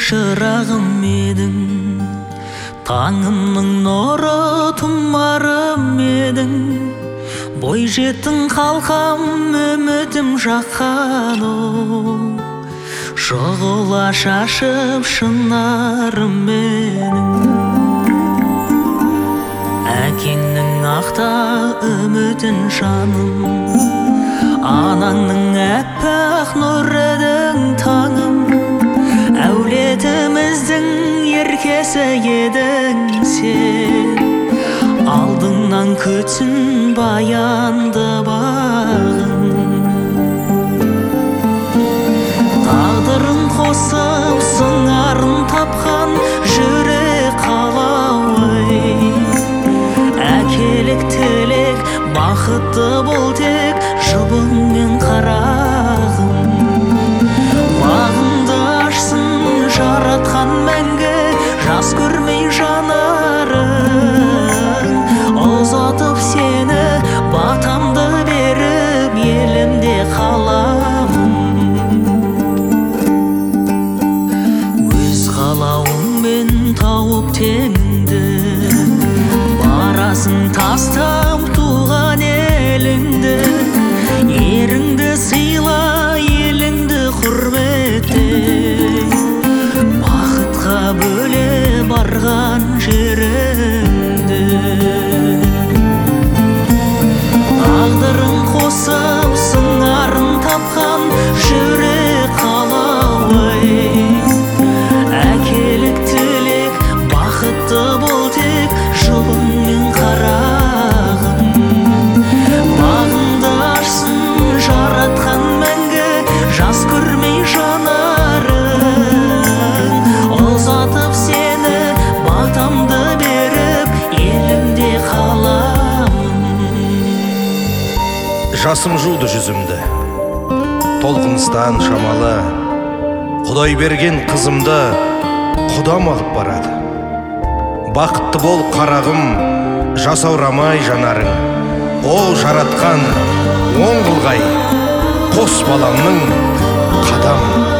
шырағым едің, таңымның нұры тұмарым едің. Бой жеттің қалқам, үмітім жаққан оу, шұғыла шашып шынарым менің. Әкеңнің ақта үмітін жаным, анаңның әппақ нұр едің таңым. Әулетіміздің еркесі едің сен, алдыңнан күтсін баянды бағым. Тағдырын қосып сыңарын тапқан жүрек қалауы, әкелік тілек бақытты бол тек жұбыңмен қарағым. Бағымды ашсын жаратқан мәңгі, жас көрмей жанарың. Ұзатып сені батамды беріп елімде қаламын. Өз қалауыңмен тауып теңіңді, барасың тастап туған еліңді. Еріңді сыйла, еліңді құрметте, бақытқа бөле барған жеріңді. Тағдырын қосып сыңарын тапқан жүрек қалауы, әкелік тілек бақытты бол тек жұбыңмен қарағым. Бағыңды ашсын жаратқан мәңгі, жас көрмей жанарың. Ұзатып сені батамды беріп елімде қаламын. Жасым жуды жүзімді, толқыныстан шамалы, Құдай берген қызымды Құдам алып барады. Бақытты бол қарағым, жасаурамай жанарың. Ол жаратқан оң қылғай, қос баламның қадамын.